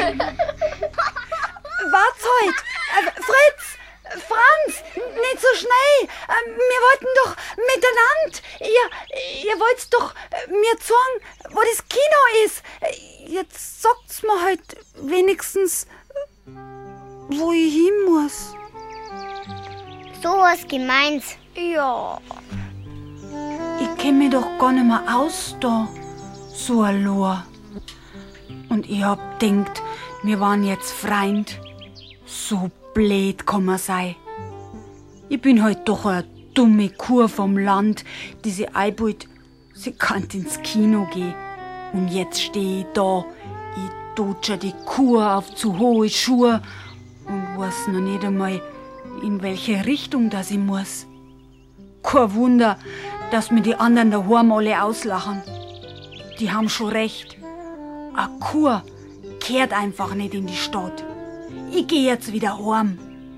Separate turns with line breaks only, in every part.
Wart's heut! Fritz! Franz! Nicht so schnell! Wir wollten doch miteinander! Ihr wollt's doch mir sagen, wo das Kino ist! Jetzt sagt's mir halt wenigstens, wo ich hin muss.
So was gemeint.
Ja. Ich kenn mich doch gar nicht mehr aus da. So ein Lohr. Und ich hab denkt, wir waren jetzt Freund. So blöd kann man sein. Ich bin halt doch eine dumme Kur vom Land, die sie einbaut, sie kann ins Kino gehen. Und jetzt steh ich da, ich dutsche die Kur auf zu hohe Schuhe und weiß noch nicht einmal, in welche Richtung das ich muss. Kein Wunder, dass mir die anderen daheim alle auslachen. Die haben schon recht. Eine Kur kehrt einfach nicht in die Stadt. Ich geh jetzt wieder heim.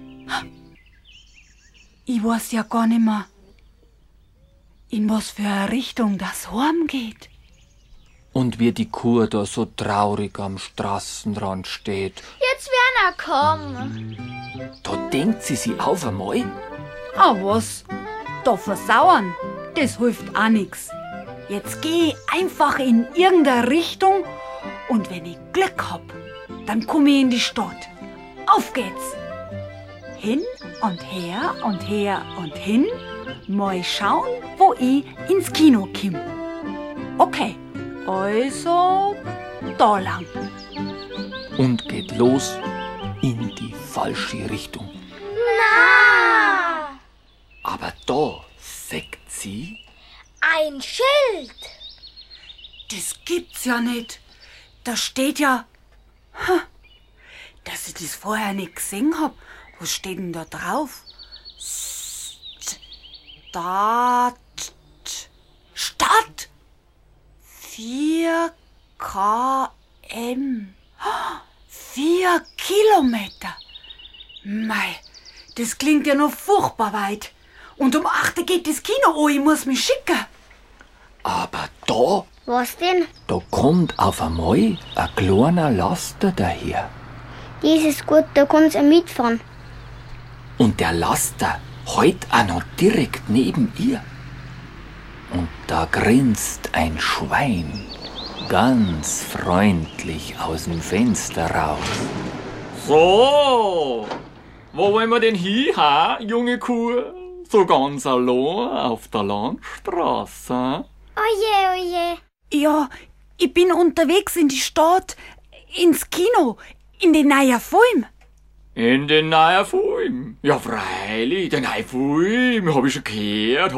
Ich weiß ja gar nicht mehr, in was für eine Richtung das heim geht.
Und wie die Kur da so traurig am Straßenrand steht.
Jetzt werden er kommen.
Da denkt sie sich auf einmal.
Ah was? Da versauern, das hilft auch nix. Jetzt geh ich einfach in irgendeine Richtung und wenn ich Glück hab, dann komm ich in die Stadt. Auf geht's! Hin und her und her und hin. Mal schauen, wo ich ins Kino komm. Okay, also da lang.
Und geht los in die falsche Richtung.
Na!
Aber da sagt sie,
Ein Schild.
Das gibt's ja nicht. Da steht ja, dass ich das vorher nicht gesehen hab. Was steht denn da drauf? Stadt 4 km. 4 Kilometer. Mei, das klingt ja noch furchtbar weit. Und um 8 Uhr geht das Kino an, ich muss mich schicken.
aber da,
Was denn?
da kommt auf einmal ein kleiner Laster daher.
Das ist gut, da kannst du mitfahren.
Und der Laster heut auch noch direkt neben ihr. Und da grinst ein Schwein ganz freundlich aus dem Fenster raus.
So, wo wollen wir denn hin, ha, junge Kuh? So ganz allein auf der Landstraße?
Oje, oje.
Ja, ich bin unterwegs in die Stadt, ins Kino, in den neuen Film.
In den neuen Film? Ja, freilich, den neuen Film, hab ich schon gehört.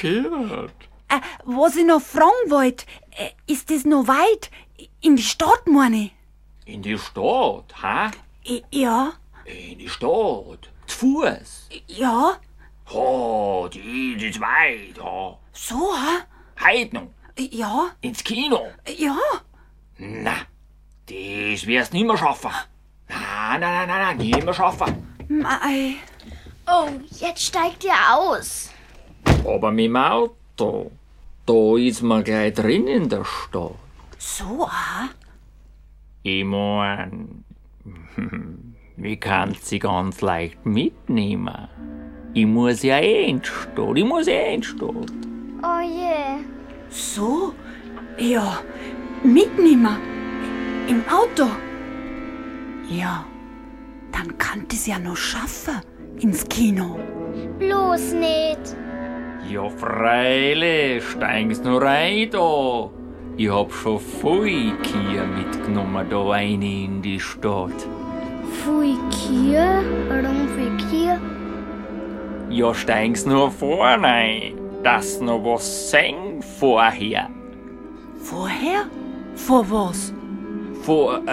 Was ich noch fragen wollte, ist das noch weit? In die Stadt, meine ich?
In die Stadt, ha?
Ja,
In die Stadt, zu Fuß.
ja,
Oh, die ist weit, ha.
so, ha?
Heut noch,
Ja,
ins Kino.
ja.
Na, das wirst nimmer schaffen. Nein, nimmer schaffen.
Mei.
Oh, jetzt steigt ihr aus.
Aber mit dem Auto, da ist man gleich drin in der Stadt.
So, ha?
Ich mein, ich kann sie ganz leicht mitnehmen. Ich muss ja in die Stadt.
Oje.
So? Ja, mitnehmen. Im Auto. Ja, dann kann das ja noch schaffen, ins Kino.
Bloß nicht.
Ja, freilich, steigen's nur rein da. Ich hab schon viel Kier mitgenommen da rein in die Stadt.
Pfui Kier? Warum Pfui Kier?
Ja, steigen's nur vorne ein, dass noch was sehen vorher.
Vorher? Vor was?
Vom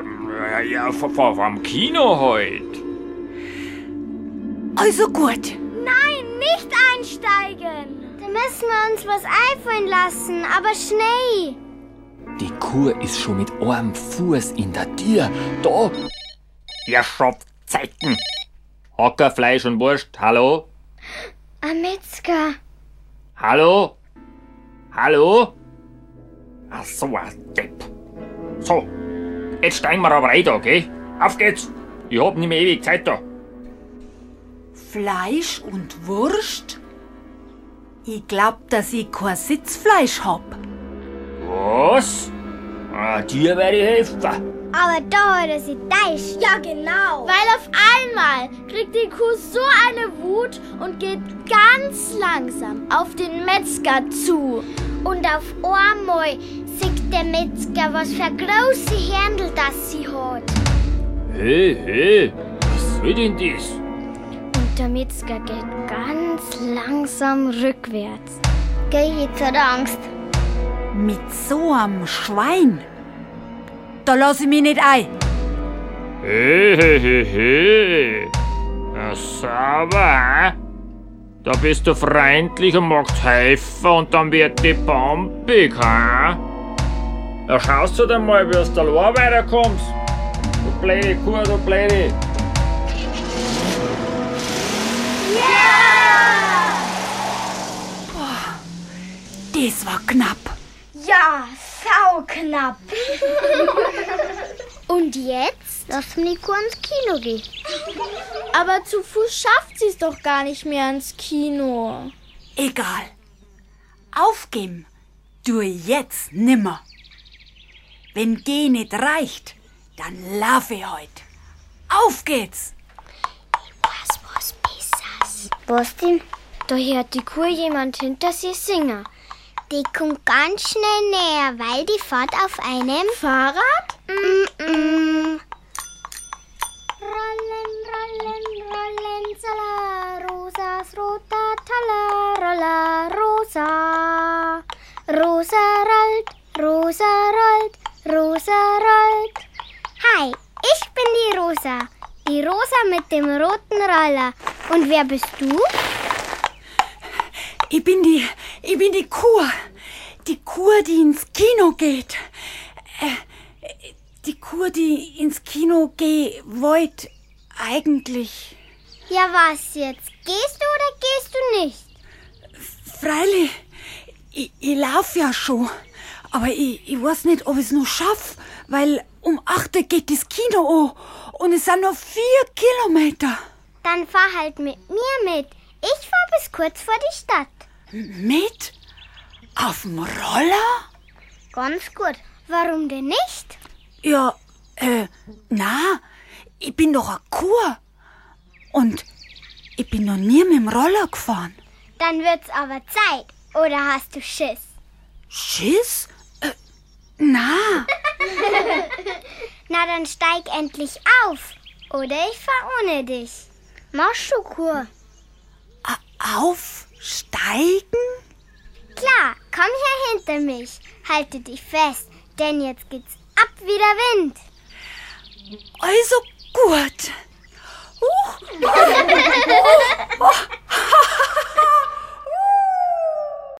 Kino halt.
Also gut.
Nein, nicht einsteigen.
Da müssen wir uns was einfallen lassen, aber schnell.
Die Kuh ist schon mit einem Fuß in der Tür. Da,
Ja, Zeiten. Hocker, Fleisch und Wurst, hallo?
Ein Metzger.
Hallo? Ach so, ein Depp. So, Jetzt steigen wir aber rein da, gell? Auf geht's! Ich hab nicht mehr ewig Zeit da.
Fleisch und Wurst? Ich glaub, dass ich kein Sitzfleisch hab.
Was? Dir werde ich helfen.
Aber da hat er sich täuscht.
Ja, genau. Weil auf einmal kriegt die Kuh so eine Wut und geht ganz langsam auf den Metzger zu.
Und auf einmal sieht der Metzger, was für große Händel das sie hat.
Hey, was soll denn das?
Und der Metzger geht ganz langsam rückwärts. Geh, jetzt hat er Angst.
Mit so einem Schwein? Da lass ich mich nicht ein.
Hey. Na sauber, hä? Da bist du freundlich und magst helfen und dann wird die bombig, hä? Ja, schaust du dann mal, wie du da allein weiterkommst. Du blöde Kuh, du blöde.
Das war knapp.
Ja, sauknapp.
Und jetzt lassen wir die Kuh ins Kino gehen.
Aber zu Fuß schafft sie es doch gar nicht mehr ins Kino.
Egal. Aufgeben tue ich jetzt nimmer. Wenn Geh nicht reicht, dann lauf ich heut. Auf geht's!
Was Besseres. Was denn? Da hört die Kuh jemand hinter sie singen. Die kommt ganz schnell näher, weil die fährt auf einem
Fahrrad?
Rollen, rollen, sala, rosas roter Taler, rolla, rosa. Rosa rollt, rosa rollt. Hi, ich bin die Rosa. Die Rosa mit dem roten Roller. Und wer bist du?
Ich bin die Kuh. Die Kuh, die ins Kino geht. Die Kuh, die ins Kino gehen wollte, eigentlich.
Ja, was jetzt? Gehst du oder gehst du nicht?
Freilich, ich lauf ja schon. Aber ich weiß nicht, ob ich es noch schaff, weil um 8 Uhr geht das Kino an und es sind noch 4 Kilometer.
Dann fahr halt mit mir mit. Ich fahr bis kurz vor die Stadt.
Mit? Auf dem Roller?
Ganz gut. Warum denn nicht?
Ja, na, ich bin doch eine Kuh. Und ich bin noch nie mit dem Roller gefahren.
Dann wird's aber Zeit. Oder hast du Schiss?
Schiss? Na.
Na, dann steig endlich auf. Oder ich fahr ohne dich. Machst du, Kuh?
Aufsteigen?
Klar, komm her hinter mich. Halte dich fest, denn jetzt geht's ab wie der Wind.
Also gut.